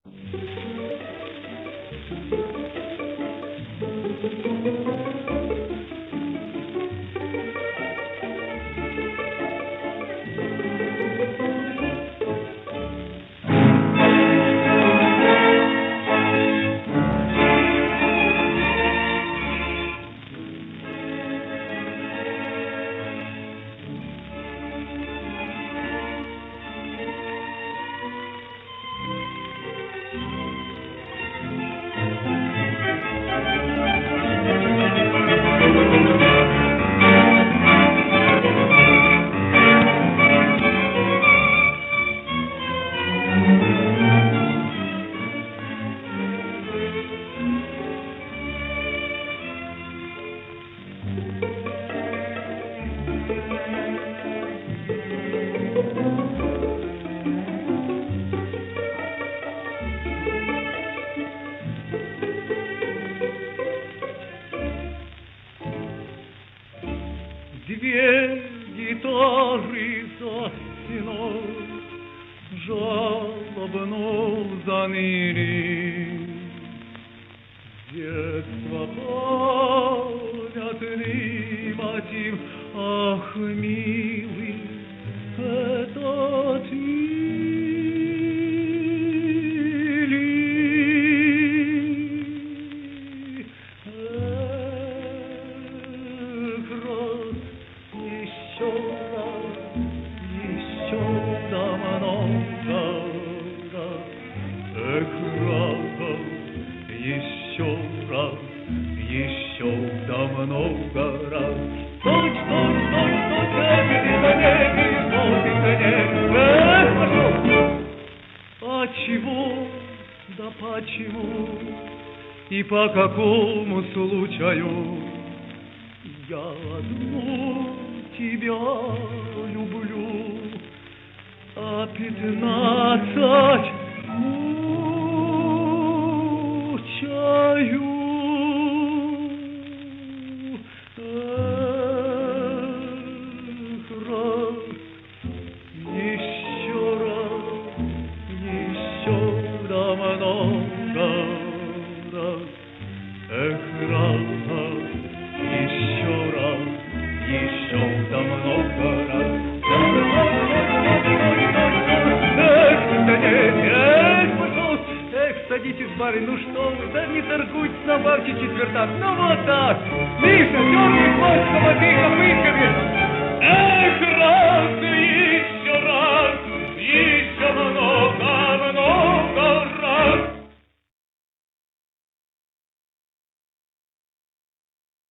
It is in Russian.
Две гитары за стеной жалобно заныли. Детство понятный мотив, ах, милый, это ты ли? Эх, раз, еще да много раз, эх, раз, еще да много раз. Стой, стой, стой, стой, эх, пошел. А чего, да почему, и по какому случаю я одну тебя люблю, а 15 мучаю. Эх, раз, еще да много раз, эх, раз, еще да много раз. Эх, садитесь, барин, ну что вы, да не торгуйтесь, набавьте четвертак, ну вот так. Миша, дергай хвостом, обей копытками. Эх,